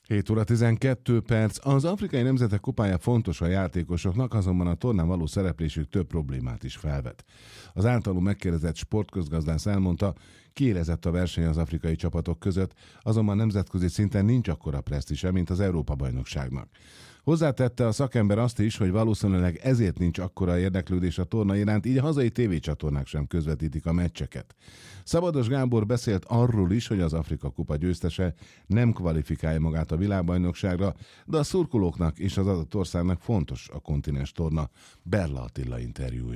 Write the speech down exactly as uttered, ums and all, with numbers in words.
hét óra tizenkét perc. Az Afrikai Nemzetek Kupája fontos a játékosoknak, azonban a tornán való szereplésük több problémát is felvet. Az általunk megkérdezett sportközgazdász elmondta, kiélezett a verseny az afrikai csapatok között, azonban nemzetközi szinten nincs akkora presztízse, mint az Európa-bajnokságnak. Hozzátette a szakember azt is, hogy valószínűleg ezért nincs akkora érdeklődés a torna iránt, így a hazai tévécsatornák sem közvetítik a meccseket. Szabados Gábor beszélt arról is, hogy az Afrika Kupa győztese nem kvalifikálja magát a világbajnokságra, de a szurkolóknak és az adott országnak fontos a kontinens torna. Berla Attila interjúja.